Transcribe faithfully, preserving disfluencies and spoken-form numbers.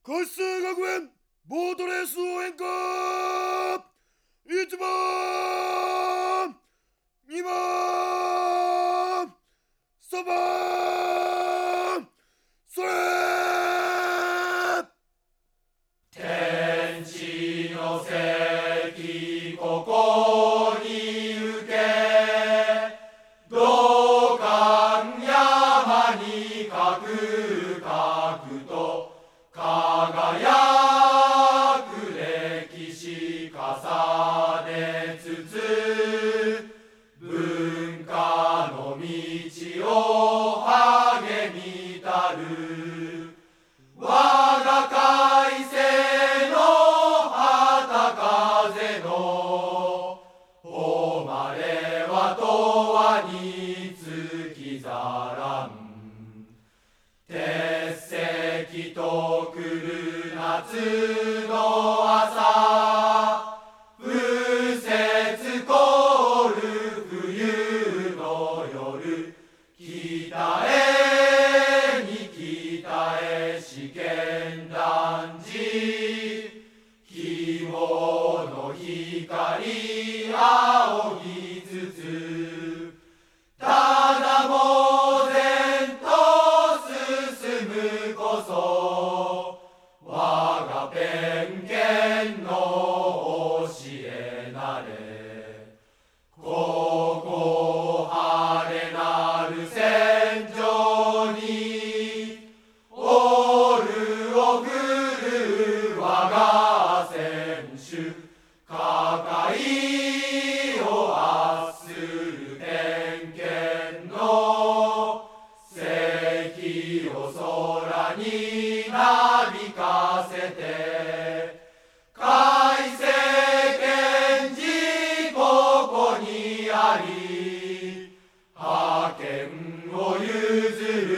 過失学園ボートレース応援歌いちばんにばんさんばんそれ天地の石ここに受け土管山にかくかくと輝く歴史重ねつつ文化の道を励みたる我が改正の旗風の誉れは永遠につきざらん鉄石と来る夏の朝風雪凍る冬の夜北へに北へ試験断じ希望の光仰ぎつつただ猛然と進むこそ我が偏見の教えなれここ晴れなる戦場にオールを振る我が選手抱えを圧する偏見の石を空になびかせて改正賢治ここにあり覇権を譲る